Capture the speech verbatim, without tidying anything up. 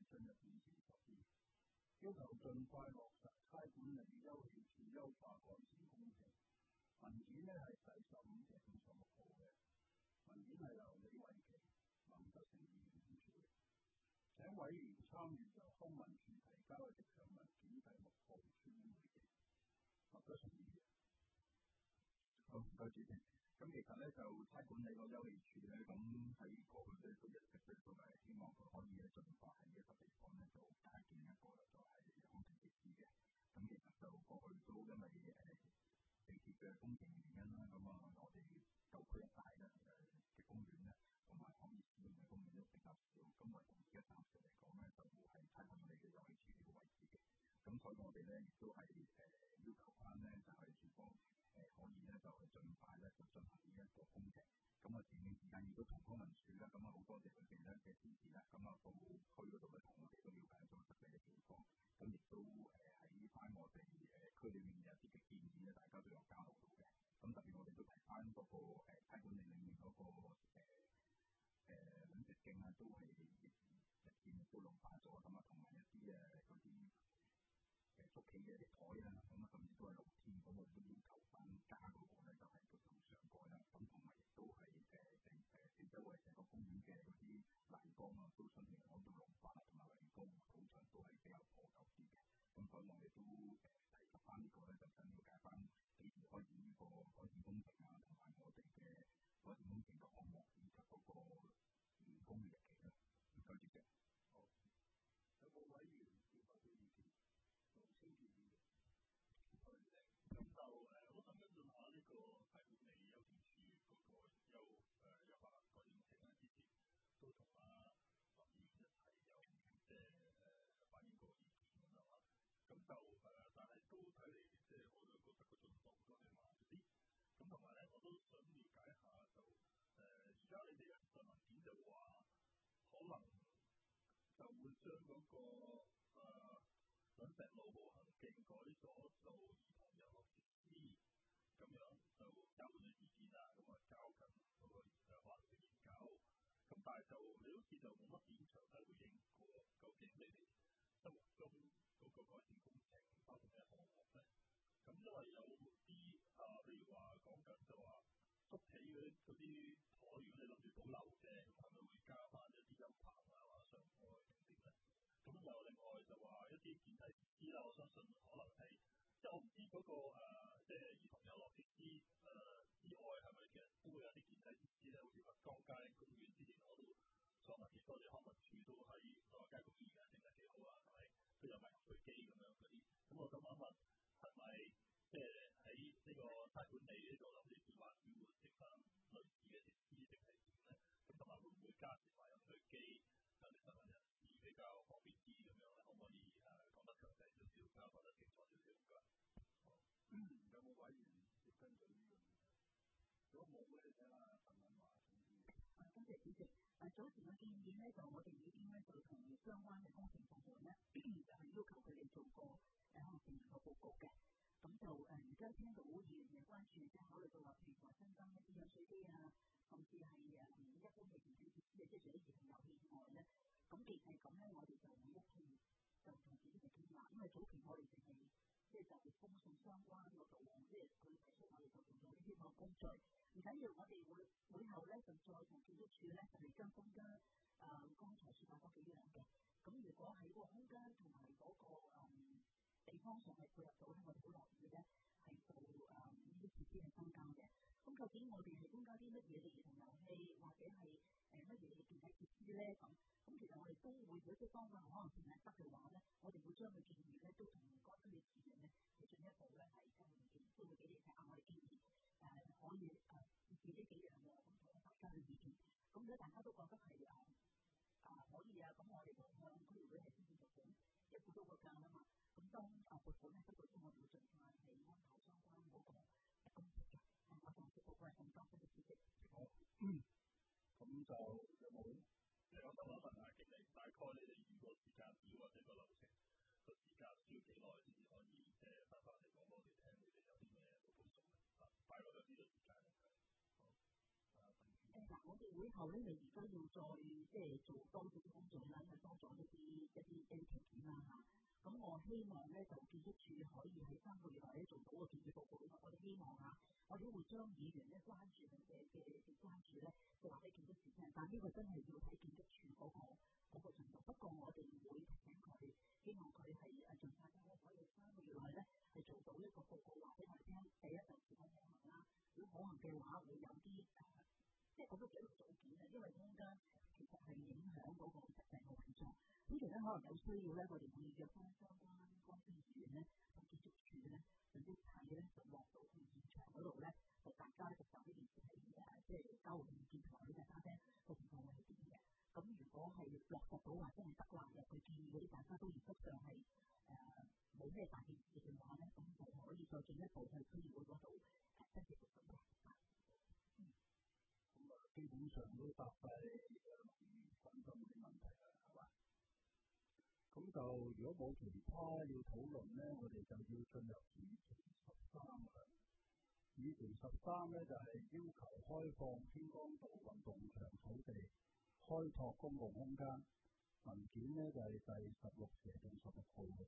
進入議事實施，要求盡快落實差館理休憩處優化改善工程。文件呢係第十五至五十六號嘅，文件係由李慧瓊、林德成議員編署嘅。請委員參與由康文署提交嘅直上文件第六號書面會議。林德成議員。好，唔該主席。咁其實咧就差館理個休憩處咧，咁喺過去咧都一直都係希望佢可以咧盡快喺呢一個地方咧就加建一個就係康體設施嘅。咁其實就過去都因為誒地鐵嘅工程原因啦，咁啊我哋舊區一帶咧誒嘅公園咧同埋可以使用嘅公園都比較少，咁我哋而家暫時嚟講咧就係差館理嘅休憩處呢個位置嘅。咁所以我哋咧亦都係誒要求翻咧就係署方誒可以咧就係盡快咧就進行呢一個工程。咁啊前段時間亦都同康文署啦，咁啊好多謝佢哋咧嘅支持啦。咁啊到區嗰度咧同我哋都了解咗實際嘅情況，咁亦都誒喺翻我哋誒區裏面有啲嘅建議咧，大家都有交流到嘅。咁特別我哋都提翻嗰個誒差館理裏面嗰個誒誒飲食徑啊，都係日日漸都老化咗，咁啊同埋一啲誒嗰啲誒捉棋嘅啲台啊，咁啊甚至都係露天，咁我哋都要求翻加嗰個咧就係都同上蓋啦，咁同埋亦都係誒誒誒四周圍成個公園嘅嗰啲欄杆啊，都出現好多老化同埋圍高土牆都係比較破舊啲嘅，咁所以我哋都誒提及翻呢個咧，就想了解翻幾時開始呢個改善工程啊，同埋我哋嘅改善工程嘅項目以及嗰個完工嘅日期啦。唔該主席。好，有冇委員要發表意見？盧清傑議員。好嘅，咁就誒，我想跟進下呢個差館理休憩處嗰個優誒優化改善工程咧，之前都同阿林議員一齊有即係誒反映過意見咁樣啦。咁就誒，但係都睇嚟即係我都覺得個進度都係慢咗啲。咁同埋咧，我都想了解一下就誒，而家你哋嘅份文件就話可能就會將嗰個誒粉石路步行徑改咗做兒童遊樂設施，咁樣就交換咗意見啦，咁啊交緊嗰個誒可能嘅研究，咁但係就你好似就冇乜點詳細回應過，究竟你哋心目中嗰個改善工程包括咩項目咧？咁因為有啲啊，譬如話講緊就話捉棋嗰啲嗰啲台，如果你諗住保留啫，咁係咪會加翻一啲音棚啊或者上蓋定點咧？咁又另外就話一啲健體設施啦，我相信可能係即係我唔知嗰、那個、呃、即係兒童遊樂設施誒之外，係咪其實都會有啲健體設施咧？好似話江街公園之前我都所問見多啲康文署都喺嗰個街公園嘅，整得幾好啊，係咪？都有埋遊水機咁樣嗰啲。咁我想問一問，係咪即係喺呢個差館理呢度諗住話要整翻類似嘅設施定係點咧？咁同埋會唔會加設埋遊水機，等啲市民人士比較方便啲咁樣咧？可唔可以誒講得詳細少少，交代得清楚少少㗎？好，有冇委員要跟進呢個問題？如果冇嘅，你聽下陳文華先生。 啊，多謝主席。誒早前嘅建議咧，就我哋已經咧就同相關嘅工程部門咧，就係要求佢哋做個誒可能成個報告嘅。咁就誒而家聽到議員嘅關注，即係考慮到話，譬如話新增一啲飲水機啊，甚至係誒一般嘅健體設施啊，即係除咗兒童遊戲以外咧，咁既然係咁咧，我哋就每一次就同自己嘅傾啦，因為早期我哋淨係即係就係公信相關嗰度，即係佢提出我哋就做咗呢啲個工序。唔緊要，我哋會會後咧就再同建築署咧就係將空間誒剛才説話嗰幾樣嘅。咁如果喺個空間同埋嗰個誒地方上係配合到咧，我哋好樂意咧係做誒呢啲設施係增加嘅。咁究竟我哋係增加啲乜嘢嘅兒童遊戲，或者係誒乜嘢嘅健體設施咧？咁咁其實我哋都會，如果即係當個可能性係得嘅話咧，我哋會將個建議咧都同該區嘅市民咧係進一步咧係交換意見，都會俾你睇下我哋建議誒可以誒設置呢幾樣嘅，咁同大家嘅意見。咁如果大家都覺得係誒啊可以啊，咁我哋就向區議會係先至做緊一個多個價啊嘛。咁當啊撥款咧得到之後，我哋會盡快係安排相關嗰個工作嘅。我暫時報告係咁多，多謝主席。 好，咁就有冇？我想問問下經理，大概你哋預個時間表或者個流程個時間需要幾耐先至可以即係翻返嚟講俾我哋聽？你哋有啲咩嘅補充咧？啊，大概有呢個時間嘅。好，啊，誒嗱，我哋會後咧，你而家要再即係做多啲工作啦，因為多咗一啲一望咧就建築署可以喺三個月內咧做到個建設報告，因為我哋希望啊，我哋會將議員咧關注嘅嘅嘅關注咧，就話俾建築署聽。但呢個真係要睇建築署嗰個嗰個程度。不過我哋會提醒佢，希望佢係誒盡快咧可以三個月內咧係做到一個報告，話俾我哋聽。第一就是否可行啦，如果可行嘅話，會有啲誒，即係嗰個幾個組件啊，因為中間其實係影響嗰個實際嘅運作。咁其實可能有需要咧，我哋會約翻相關關專議員咧同建築署咧，甚至睇咧就落到去現場嗰度咧，就大家咧就就呢件事係誒，即係交換意見同埋呢個家姐個情況會係點嘅。咁如果係落實到話真係得啦，又佢建議嗰啲大家都實質上係誒冇咩大件事嘅話咧，咁就可以再進一步去區議會嗰度誒跟住做嘅。 嗯，咁啊，基本上都答晒誒議員關心嗰啲問題啦，係嘛？咁就如果冇其他要討論咧，我哋就要進入議題十三啦。議題十三咧就係、是、要求開放天光道運動場土地，開拓公共空間。文件咧就係、是、第十六期定十六號嘅。